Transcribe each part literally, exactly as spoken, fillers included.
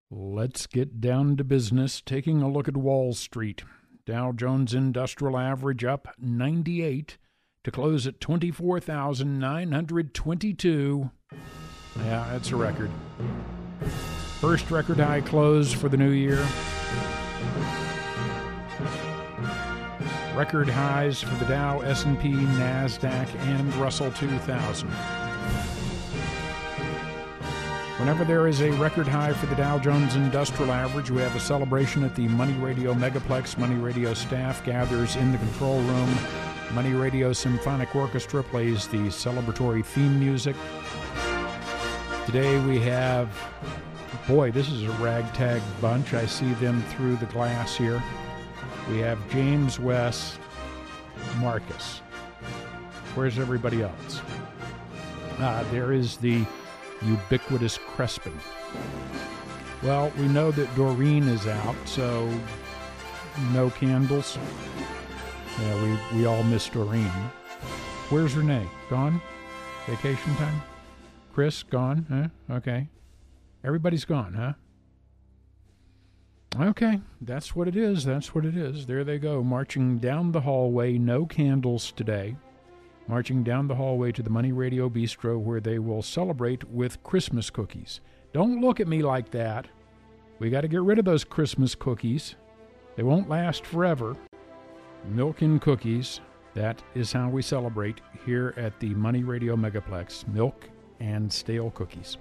Let's get down to business, taking a look at Wall Street. Dow Jones Industrial Average up ninety-eight to close at twenty-four thousand nine hundred twenty-two. Yeah, that's a record. First record high close for the new year. Record highs for the Dow, S and P, NASDAQ, and Russell two thousand. Whenever there is a record high for the Dow Jones Industrial Average, we have a celebration at the Money Radio Megaplex. Money Radio staff gathers in the control room. Money Radio Symphonic Orchestra plays the celebratory theme music. Today we have, boy, this is a ragtag bunch. I see them through the glass here. We have James West, Marcus. Where's everybody else? Uh, there is the ubiquitous Crespin. Well, we know that Doreen is out, so no candles. Yeah, we, we all miss Doreen. Where's Renee? Gone? Vacation time? Chris, gone? Huh? Okay. Everybody's gone, huh? Okay, that's what it is. That's what it is. There they go, marching down the hallway. No candles today. Marching down the hallway to the Money Radio Bistro, where they will celebrate with Christmas cookies. Don't look at me like that. We got to get rid of those Christmas cookies. They won't last forever. Milk and cookies. That is how we celebrate here at the Money Radio Megaplex. Milk and stale cookies.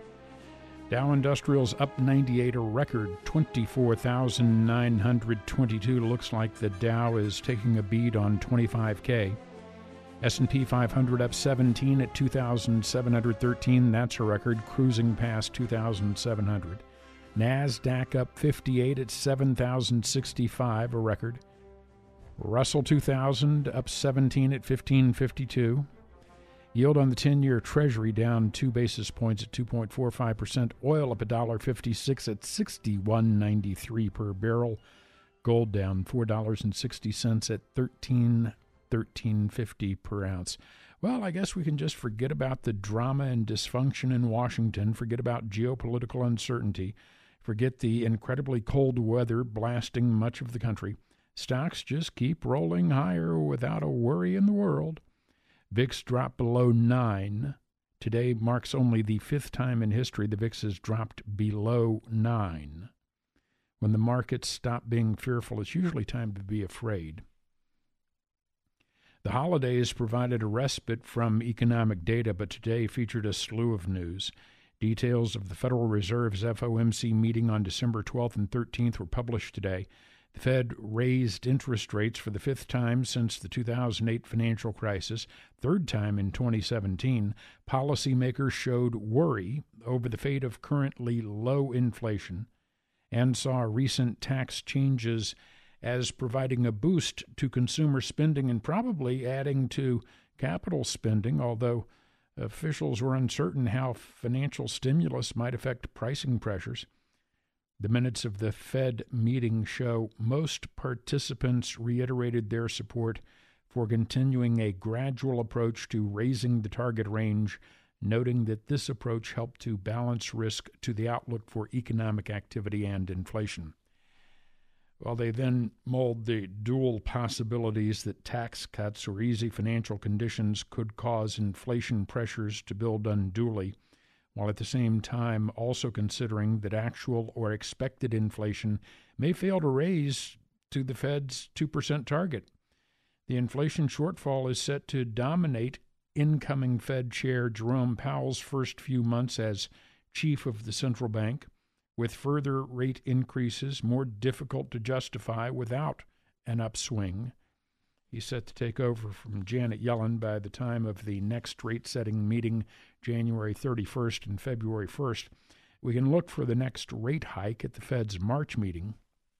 Dow Industrials up ninety-eight, a record twenty-four thousand nine hundred twenty-two. Looks like the Dow is taking a beat on twenty-five K. S and P five hundred up seventeen at two thousand seven hundred thirteen. That's a record, cruising past two thousand seven hundred. NASDAQ up fifty-eight at seven thousand sixty-five, a record. Russell two thousand up seventeen at fifteen fifty-two. Yield on the ten-year Treasury down two basis points at two point four five percent. Oil up one dollar fifty-six at sixty-one ninety-three per barrel. Gold down four dollars and sixty cents at thirteen thirteen fifty per ounce. Well, I guess we can just forget about the drama and dysfunction in Washington, forget about geopolitical uncertainty, forget the incredibly cold weather blasting much of the country. Stocks just keep rolling higher without a worry in the world. V I X dropped below nine. Today marks only the fifth time in history the V I X has dropped below nine. When the markets stop being fearful, it's usually time to be afraid. The holidays provided a respite from economic data, but today featured a slew of news. Details of the Federal Reserve's F O M C meeting on December twelfth and thirteenth were published today. The Fed raised interest rates for the fifth time since the two thousand eight financial crisis, third time in twenty seventeen. Policymakers showed worry over the fate of currently low inflation and saw recent tax changes as providing a boost to consumer spending and probably adding to capital spending, although officials were uncertain how financial stimulus might affect pricing pressures. The minutes of the Fed meeting show most participants reiterated their support for continuing a gradual approach to raising the target range, noting that this approach helped to balance risk to the outlook for economic activity and inflation. Well, they then mulled the dual possibilities that tax cuts or easy financial conditions could cause inflation pressures to build unduly, while at the same time also considering that actual or expected inflation may fail to raise to the Fed's two percent target. The inflation shortfall is set to dominate incoming Fed Chair Jerome Powell's first few months as chief of the central bank, with further rate increases more difficult to justify without an upswing. He's set to take over from Janet Yellen by the time of the next rate-setting meeting, January thirty-first and February first. We can look for the next rate hike at the Fed's March meeting.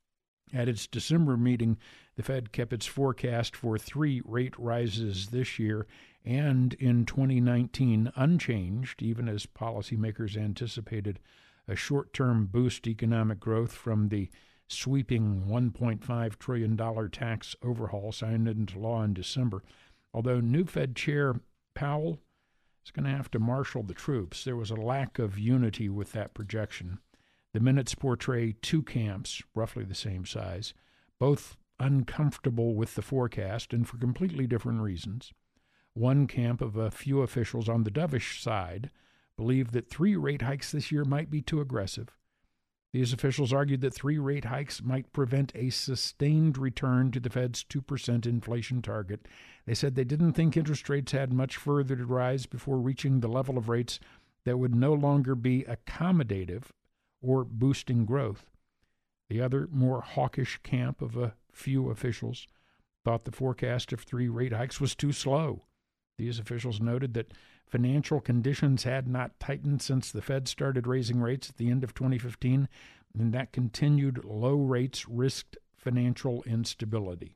At its December meeting, the Fed kept its forecast for three rate rises this year and in twenty nineteen unchanged, even as policymakers anticipated a short-term boost economic growth from the sweeping one point five trillion dollars tax overhaul signed into law in December. Although new Fed Chair Powell is going to have to marshal the troops, there was a lack of unity with that projection. The minutes portray two camps, roughly the same size, both uncomfortable with the forecast and for completely different reasons. One camp of a few officials on the dovish side believe that three rate hikes this year might be too aggressive. These officials argued that three rate hikes might prevent a sustained return to the Fed's two percent inflation target. They said they didn't think interest rates had much further to rise before reaching the level of rates that would no longer be accommodative or boosting growth. The other, more hawkish camp of a few officials thought the forecast of three rate hikes was too slow. These officials noted that financial conditions had not tightened since the Fed started raising rates at the end of twenty fifteen, and that continued low rates risked financial instability.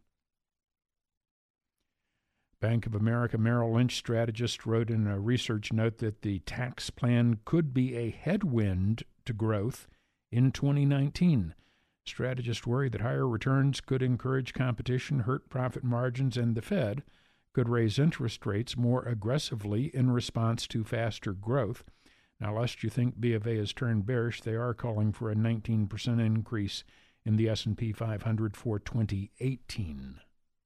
Bank of America Merrill Lynch strategist wrote in a research note that the tax plan could be a headwind to growth in twenty nineteen. Strategists worry that higher returns could encourage competition, hurt profit margins, and the Fed could raise interest rates more aggressively in response to faster growth. Now, lest you think B of A has turned bearish, they are calling for a nineteen percent increase in the S and P five hundred for twenty eighteen.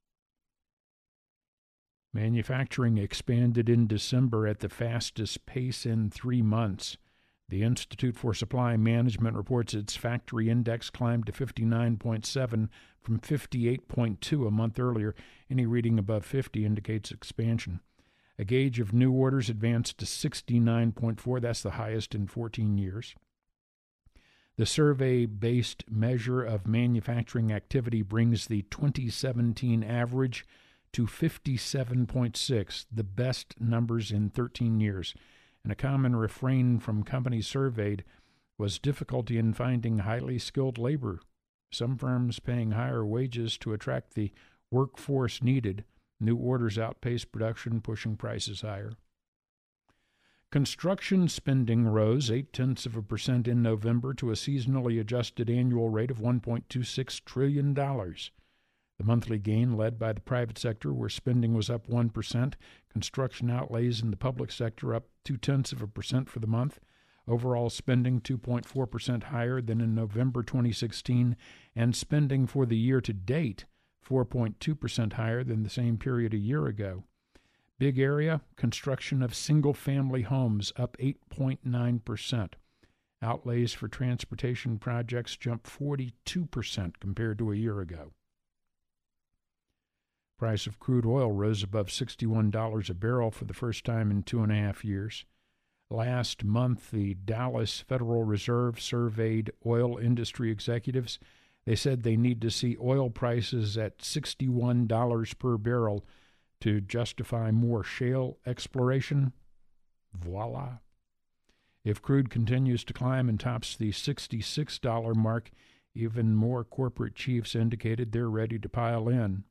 Manufacturing expanded in December at the fastest pace in three months. The Institute for Supply Management reports its factory index climbed to fifty-nine point seven from fifty-eight point two a month earlier. Any reading above fifty indicates expansion. A gauge of new orders advanced to sixty-nine point four. That's the highest in fourteen years. The survey-based measure of manufacturing activity brings the twenty seventeen average to fifty-seven point six, the best numbers in thirteen years. And a common refrain from companies surveyed was difficulty in finding highly skilled labor. Some firms paying higher wages to attract the workforce needed. New orders outpaced production, pushing prices higher. Construction spending rose eight-tenths of a percent in November to a seasonally adjusted annual rate of one point two six trillion dollars. The monthly gain led by the private sector, where spending was up one percent. Construction outlays in the public sector up two-tenths of a percent for the month. Overall spending two point four percent higher than in November twenty sixteen, and spending for the year to date four point two percent higher than the same period a year ago. Big area, construction of single-family homes up eight point nine percent. Outlays for transportation projects jumped forty-two percent compared to a year ago. Price of crude oil rose above sixty-one dollars a barrel for the first time in two and a half years. Last month, the Dallas Federal Reserve surveyed oil industry executives. They said they need to see oil prices at sixty-one dollars per barrel to justify more shale exploration. Voila. If crude continues to climb and tops the sixty-six dollars mark, even more corporate chiefs indicated they're ready to pile in.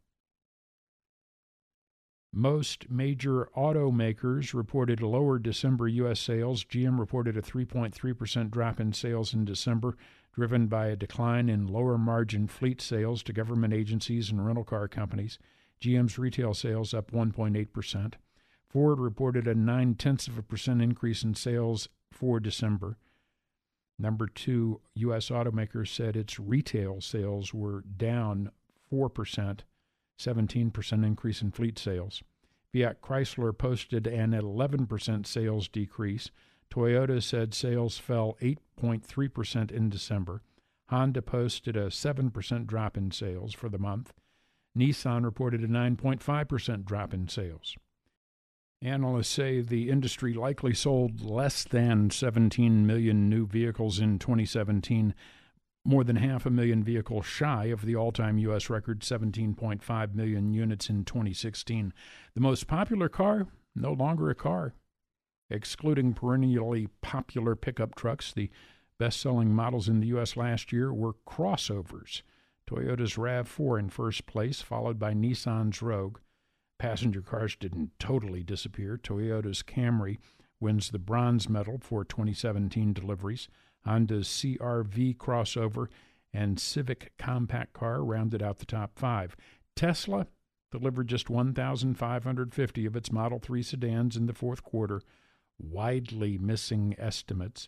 Most major automakers reported lower December U S sales. G M reported a three point three percent drop in sales in December, driven by a decline in lower-margin fleet sales to government agencies and rental car companies. G M's retail sales up one point eight percent. Ford reported a nine-tenths of a percent increase in sales for December. Number two U S automaker said its retail sales were down four percent. seventeen percent increase in fleet sales. Fiat Chrysler posted an eleven percent sales decrease. Toyota said sales fell eight point three percent in December. Honda posted a seven percent drop in sales for the month. Nissan reported a nine point five percent drop in sales. Analysts say the industry likely sold less than seventeen million new vehicles in twenty seventeen, more than half a million vehicles shy of the all-time U S record seventeen point five million units in twenty sixteen. The most popular car, no longer a car. Excluding perennially popular pickup trucks, the best-selling models in the U S last year were crossovers. Toyota's RAV four in first place, followed by Nissan's Rogue. Passenger cars didn't totally disappear. Toyota's Camry wins the bronze medal for twenty seventeen deliveries. Honda's C R V crossover and Civic compact car rounded out the top five. Tesla delivered just one thousand five hundred fifty of its Model three sedans in the fourth quarter, widely missing estimates.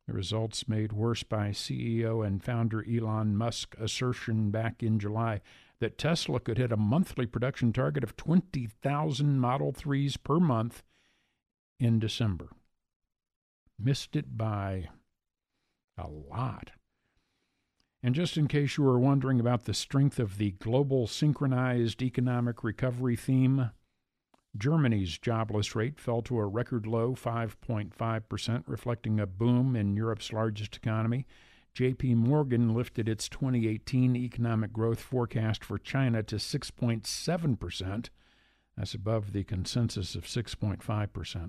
The results made worse by C E O and founder Elon Musk's assertion back in July that Tesla could hit a monthly production target of twenty thousand Model threes per month in December. Missed it by a lot. And just in case you were wondering about the strength of the global synchronized economic recovery theme, Germany's jobless rate fell to a record low five point five percent, reflecting a boom in Europe's largest economy. J P. Morgan lifted its twenty eighteen economic growth forecast for China to six point seven percent. That's above the consensus of six point five percent.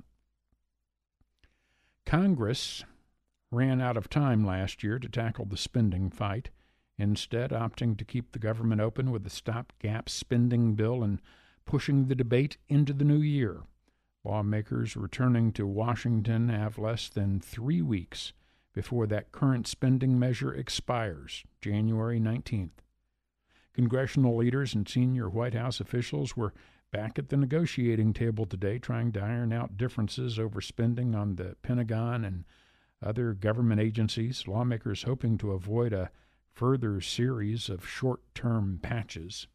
Congress ran out of time last year to tackle the spending fight, instead opting to keep the government open with a stopgap spending bill and pushing the debate into the new year. Lawmakers returning to Washington have less than three weeks before that current spending measure expires, January nineteenth. Congressional leaders and senior White House officials were back at the negotiating table today trying to iron out differences over spending on the Pentagon and other government agencies, lawmakers hoping to avoid a further series of short-term patches.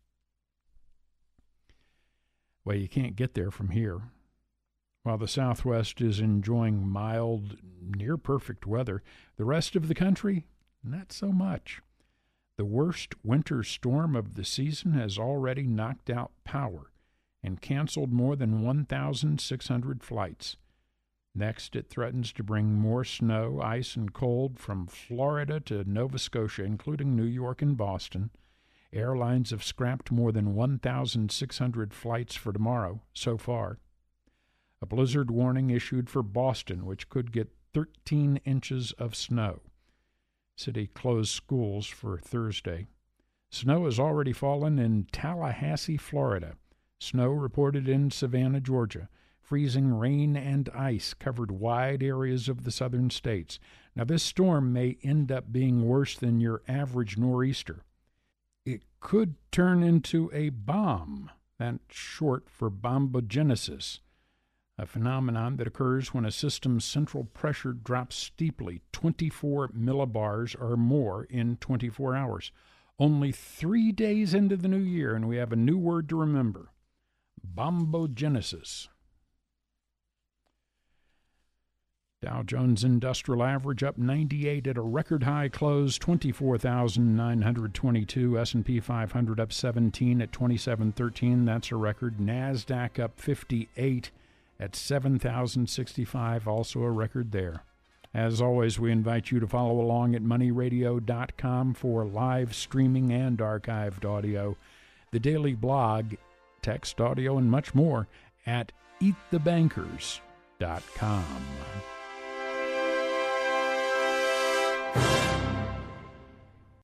Well, you can't get there from here. While the Southwest is enjoying mild, near-perfect weather, the rest of the country, not so much. The worst winter storm of the season has already knocked out power and canceled more than one thousand six hundred flights. Next, it threatens to bring more snow, ice, and cold from Florida to Nova Scotia, including New York and Boston. Airlines have scrapped more than one thousand six hundred flights for tomorrow so far. A blizzard warning issued for Boston, which could get thirteen inches of snow. City closed schools for Thursday. Snow has already fallen in Tallahassee, Florida. Snow reported in Savannah, Georgia. Freezing rain and ice covered wide areas of the southern states. Now, this storm may end up being worse than your average nor'easter. It could turn into a bomb, that's short for bombogenesis, a phenomenon that occurs when a system's central pressure drops steeply, twenty-four millibars or more in twenty-four hours. Only three days into the new year, and we have a new word to remember: bombogenesis. Dow Jones Industrial Average up ninety-eight at a record high close, twenty-four thousand nine hundred twenty-two. S and P five hundred up seventeen at twenty-seven thirteen. That's a record. NASDAQ up fifty-eight at seven thousand sixty-five, also a record there. As always, we invite you to follow along at money radio dot com for live streaming and archived audio, the daily blog, text, audio, and much more at eat the bankers dot com.